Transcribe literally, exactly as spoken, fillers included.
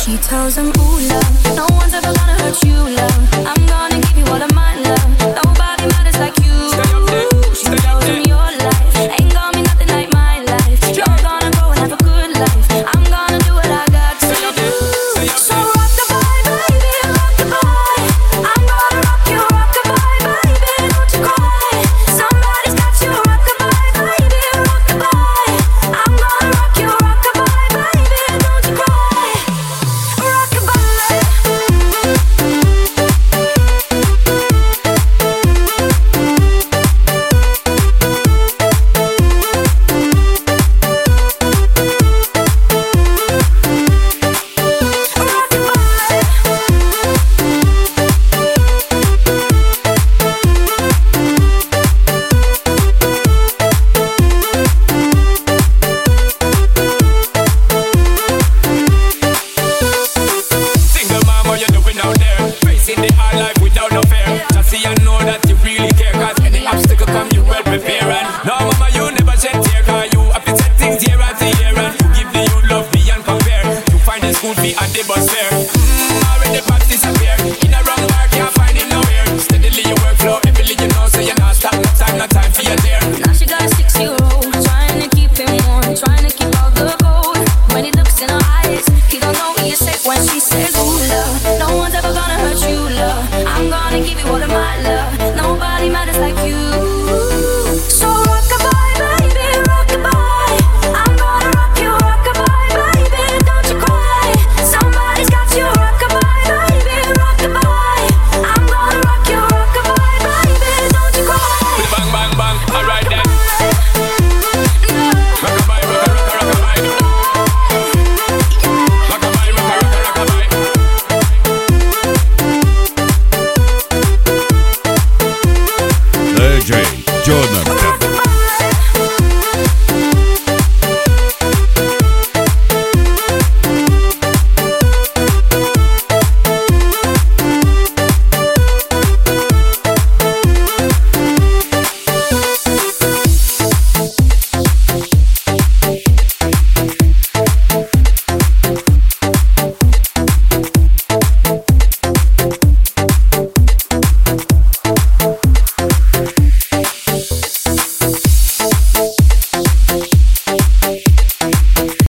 She tells him, ooh, love, no one's ever gonna hurt you, love. I'm gonna give you all of my love. Nobody matters like you. She tells him your life ain't gonna be nothing like my life. You're gonna go and have a good life. I'm gonna do what I got to do. So rock-a-bye, baby, rock-a-bye. I'm gonna rock you, rock-a-bye, baby, don't you cry. Somebody's got you, rock-a-bye, baby, rock-a-bye. I'm gonna rock you, rock-a-bye, baby, don't you cry. Rock-a-bye. Single mom, what you doing out there? Facing the hard life without no fear. Just see and know that you really care. Cause any obstacle come, you well prepare. And no, mama, you never shed tear. Cause you have to set things year after year. And you give the youth love beyond compare. You find the school fee and the bus fare. Mmm, already past disappear. In a wrong bar, can't find it nowhere. Steadily your workflow, everything you know. So you're not stop, no time, no time for your dare. Now she got a six-year-old, trying to keep him warm, trying to keep all the gold. When he looks in her eyes, he don't know what you say when she says